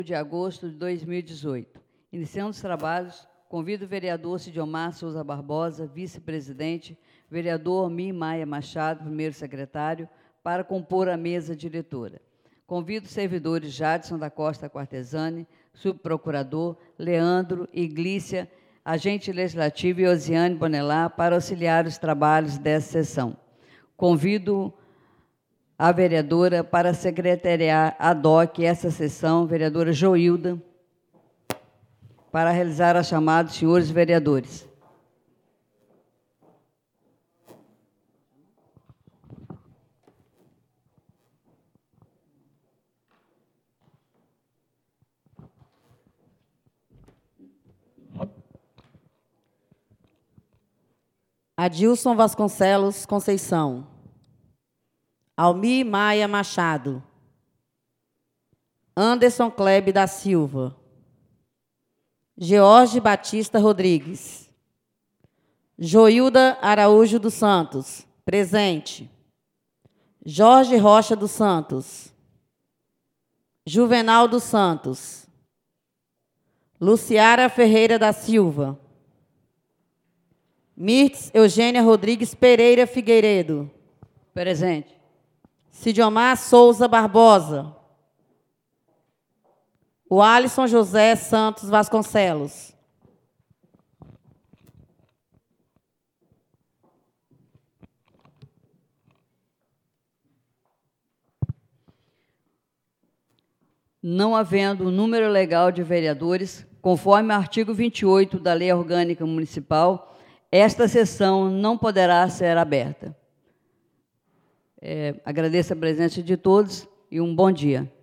de agosto de 2018. Iniciando os trabalhos, convido o vereador Sidiomar Souza Barbosa, vice-presidente, vereador Mir Maia Machado, primeiro secretário, para compor a mesa diretora. Convido os servidores Jadson da Costa Quartesani, subprocurador, Leandro Iglícia, agente legislativo, e Osiane Bonelar, para auxiliar os trabalhos dessa sessão. Convido a vereadora para secretariar ad hoc essa sessão, vereadora Joilda, para realizar a chamada dos senhores vereadores. Adilson Vasconcelos Conceição. Almir Maia Machado. Anderson Klebe da Silva. George Batista Rodrigues. Joilda Araújo dos Santos, presente. Jorge Rocha dos Santos. Juvenal dos Santos. Luciara Ferreira da Silva. Mirtz Eugênia Rodrigues Pereira Figueiredo. Presente. Sidiomar Souza Barbosa. O Alisson José Santos Vasconcelos. Não havendo o número legal de vereadores, conforme o artigo 28 da Lei Orgânica Municipal, esta sessão não poderá ser aberta. Agradeço a presença de todos e um bom dia.